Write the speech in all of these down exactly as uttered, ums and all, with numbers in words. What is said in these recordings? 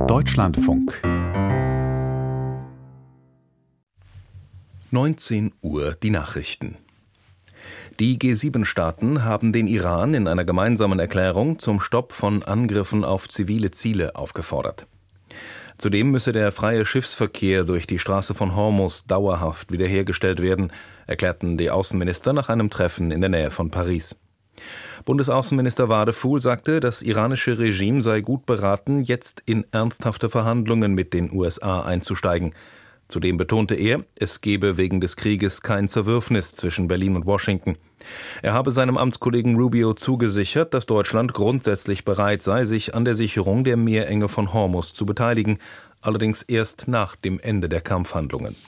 Deutschlandfunk. neunzehn Uhr die Nachrichten. Die G sieben Staaten haben den Iran in einer gemeinsamen Erklärung zum Stopp von Angriffen auf zivile Ziele aufgefordert. Zudem müsse der freie Schiffsverkehr durch die Straße von Hormuz dauerhaft wiederhergestellt werden, erklärten die Außenminister nach einem Treffen in der Nähe von Paris. Bundesaußenminister Wadefuhl sagte, das iranische Regime sei gut beraten, jetzt in ernsthafte Verhandlungen mit den U S A einzusteigen. Zudem betonte er, es gebe wegen des Krieges kein Zerwürfnis zwischen Berlin und Washington. Er habe seinem Amtskollegen Rubio zugesichert, dass Deutschland grundsätzlich bereit sei, sich an der Sicherung der Meerenge von Hormuz zu beteiligen, allerdings erst nach dem Ende der Kampfhandlungen.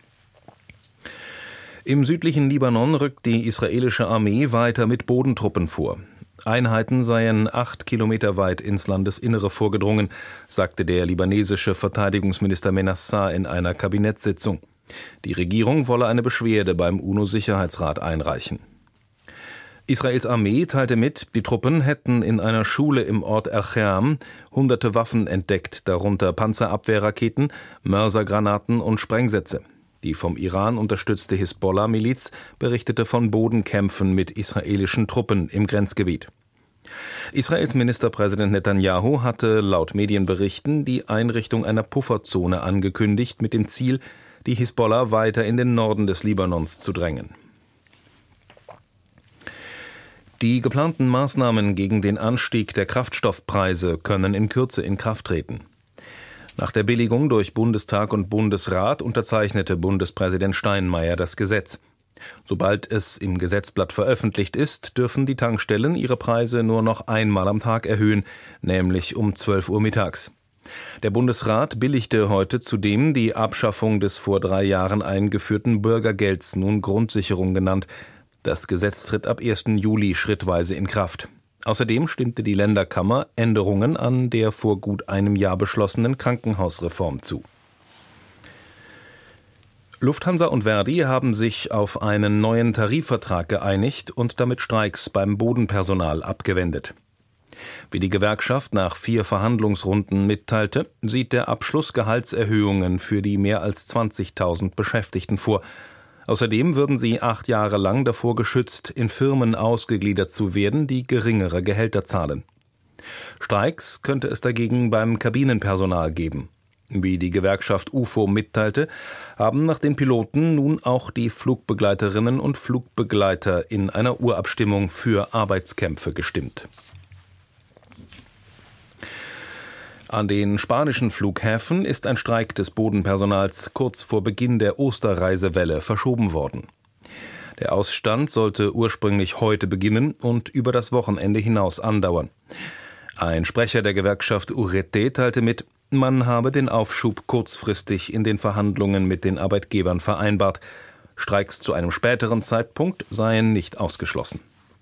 Im südlichen Libanon rückt die israelische Armee weiter mit Bodentruppen vor. Einheiten seien acht Kilometer weit ins Landesinnere vorgedrungen, sagte der libanesische Verteidigungsminister Menassar in einer Kabinettssitzung. Die Regierung wolle eine Beschwerde beim UNO-Sicherheitsrat einreichen. Israels Armee teilte mit, die Truppen hätten in einer Schule im Ort El-Kham hunderte Waffen entdeckt, darunter Panzerabwehrraketen, Mörsergranaten und Sprengsätze. Die vom Iran unterstützte Hisbollah-Miliz berichtete von Bodenkämpfen mit israelischen Truppen im Grenzgebiet. Israels Ministerpräsident Netanyahu hatte laut Medienberichten die Einrichtung einer Pufferzone angekündigt, mit dem Ziel, die Hisbollah weiter in den Norden des Libanons zu drängen. Die geplanten Maßnahmen gegen den Anstieg der Kraftstoffpreise können in Kürze in Kraft treten. Nach der Billigung durch Bundestag und Bundesrat unterzeichnete Bundespräsident Steinmeier das Gesetz. Sobald es im Gesetzblatt veröffentlicht ist, dürfen die Tankstellen ihre Preise nur noch einmal am Tag erhöhen, nämlich um zwölf Uhr mittags. Der Bundesrat billigte heute zudem die Abschaffung des vor drei Jahren eingeführten Bürgergelds, nun Grundsicherung genannt. Das Gesetz tritt ab ersten Juli schrittweise in Kraft. Außerdem stimmte die Länderkammer Änderungen an der vor gut einem Jahr beschlossenen Krankenhausreform zu. Lufthansa und Verdi haben sich auf einen neuen Tarifvertrag geeinigt und damit Streiks beim Bodenpersonal abgewendet. Wie die Gewerkschaft nach vier Verhandlungsrunden mitteilte, sieht der Abschluss Gehaltserhöhungen für die mehr als zwanzigtausend Beschäftigten vor. Außerdem würden sie acht Jahre lang davor geschützt, in Firmen ausgegliedert zu werden, die geringere Gehälter zahlen. Streiks könnte es dagegen beim Kabinenpersonal geben. Wie die Gewerkschaft U F O mitteilte, haben nach den Piloten nun auch die Flugbegleiterinnen und Flugbegleiter in einer Urabstimmung für Arbeitskämpfe gestimmt. An den spanischen Flughäfen ist ein Streik des Bodenpersonals kurz vor Beginn der Osterreisewelle verschoben worden. Der Ausstand sollte ursprünglich heute beginnen und über das Wochenende hinaus andauern. Ein Sprecher der Gewerkschaft U G T teilte mit, man habe den Aufschub kurzfristig in den Verhandlungen mit den Arbeitgebern vereinbart. Streiks zu einem späteren Zeitpunkt seien nicht ausgeschlossen.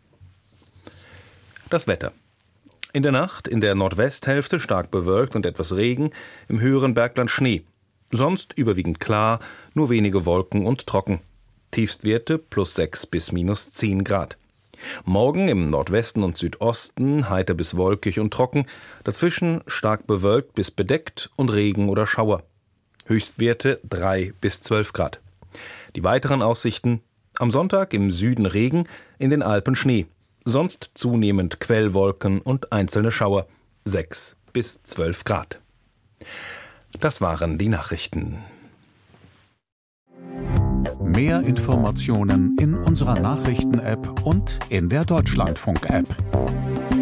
Das Wetter. In der Nacht in der Nordwesthälfte stark bewölkt und etwas Regen, im höheren Bergland Schnee. Sonst überwiegend klar, nur wenige Wolken und trocken. Tiefstwerte plus sechs bis minus zehn Grad. Morgen im Nordwesten und Südosten heiter bis wolkig und trocken, dazwischen stark bewölkt bis bedeckt und Regen oder Schauer. Höchstwerte drei bis zwölf Grad. Die weiteren Aussichten: am Sonntag im Süden Regen, in den Alpen Schnee. Sonst zunehmend Quellwolken und einzelne Schauer, sechs bis zwölf Grad. Das waren die Nachrichten. Mehr Informationen in unserer Nachrichten-App und in der Deutschlandfunk-App.